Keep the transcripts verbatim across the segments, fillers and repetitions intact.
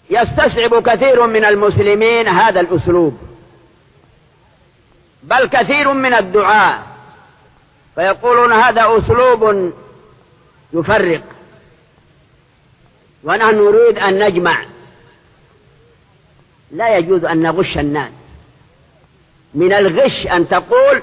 يستصعب كثير من المسلمين هذا الأسلوب، بل كثير من الدعاء، فيقولون هذا أسلوب يفرق، ونحن نريد أن نجمع. لا يجوز أن نغش الناس. من الغش أن تقول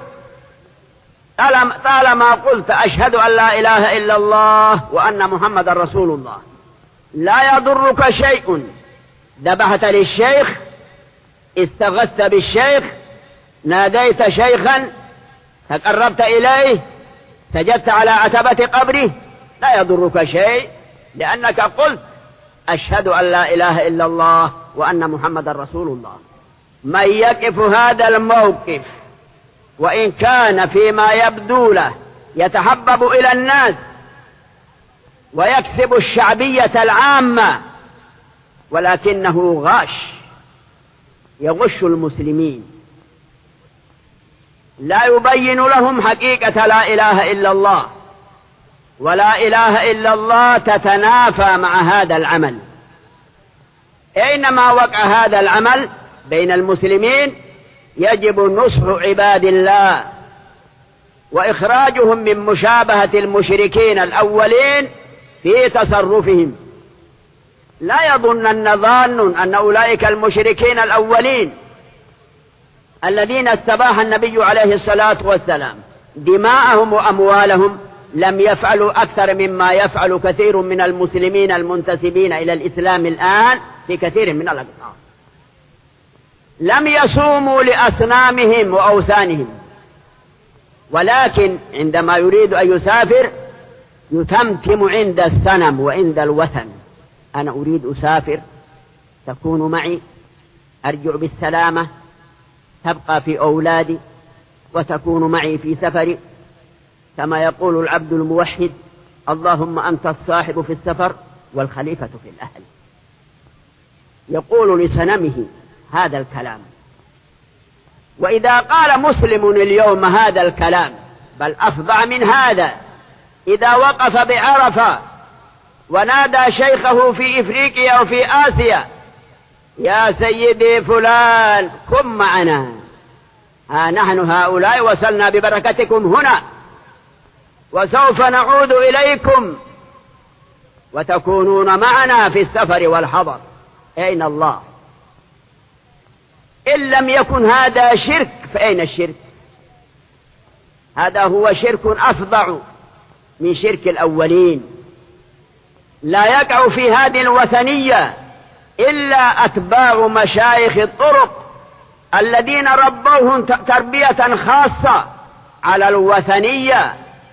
طالما قلت أشهد أن لا إله إلا الله وأن محمد رسول الله لا يضرك شيء، ذبحت للشيخ، استغثت بالشيخ، ناديت شيخا، تقربت إليه، سجدت على عتبة قبره، لا يضرك شيء، لأنك قلت أشهد أن لا إله إلا الله وأن محمد رسول الله. من يقف هذا الموقف وإن كان فيما يبدو له يتحبب إلى الناس ويكسب الشعبية العامة، ولكنه غاش، يغش المسلمين، لا يبين لهم حقيقة لا إله إلا الله، ولا إله إلا الله تتنافى مع هذا العمل. أينما وقع هذا العمل بين المسلمين يجب نصح عباد الله وإخراجهم من مشابهة المشركين الأولين في تصرفهم. لا يظنن ظان أن أولئك المشركين الأولين الذين استباح النبي عليه الصلاة والسلام دماءهم وأموالهم لم يفعلوا أكثر مما يفعل كثير من المسلمين المنتسبين إلى الإسلام الآن في كثير من الأقطار. لم يصوموا لأصنامهم وأوثانهم، ولكن عندما يريد أن يسافر يتمتم عند الصنم وعند الوثن. أنا أريد أسافر، تكون معي، أرجع بالسلامة، تبقى في أولادي وتكون معي في سفري، كما يقول العبد الموحد: اللهم أنت الصاحب في السفر والخليفة في الأهل. يقول لصنمه هذا الكلام. وإذا قال مسلم اليوم هذا الكلام، بل أفظع من هذا، إذا وقف بعرفة ونادى شيخه في إفريقيا وفي آسيا: يا سيدي فلان كن معنا، ها نحن هؤلاء وصلنا ببركتكم هنا، وسوف نعود إليكم وتكونون معنا في السفر والحضر. أين الله؟ إن لم يكن هذا شرك فأين الشرك؟ هذا هو شرك أفظع من شرك الأولين. لا يقع في هذه الوثنية إلا أتباع مشايخ الطرق الذين ربوهم تربية خاصة على الوثنية،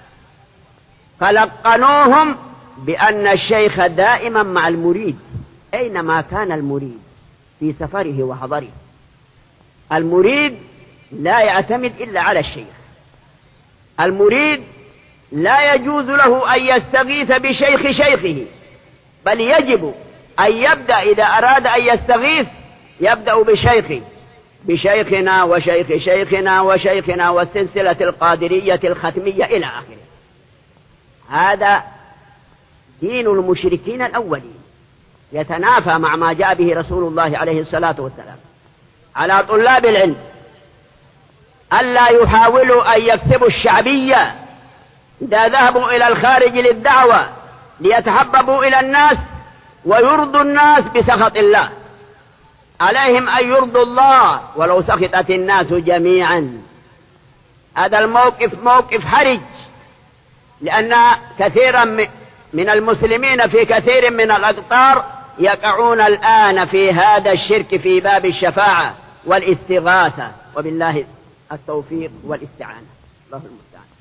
فلقنوهم بأن الشيخ دائما مع المريد أينما كان المريد في سفره وحضره. المريد لا يعتمد إلا على الشيخ. المريد لا يجوز له أن يستغيث بشيخ شيخه، بل يجب أن يبدأ إذا أراد أن يستغيث يبدأ بشيخه، بشيخنا وشيخ شيخنا وشيخنا والسلسلة القادرية الختمية إلى آخره. هذا دين المشركين الأولين، يتنافى مع ما جاء به رسول الله عليه الصلاة والسلام. على طلاب العلم ألا يحاولوا أن يكسبوا الشعبية إذا ذهبوا إلى الخارج للدعوة ليتحببوا إلى الناس ويرضوا الناس بسخط الله. عليهم أن يرضوا الله ولو سخطت الناس جميعا. هذا الموقف موقف حرج، لأن كثيرا من المسلمين في كثير من الأقطار يقعون الآن في هذا الشرك في باب الشفاعة والاستغاثة، وبالله التوفيق والاستعانة. الله المستعان.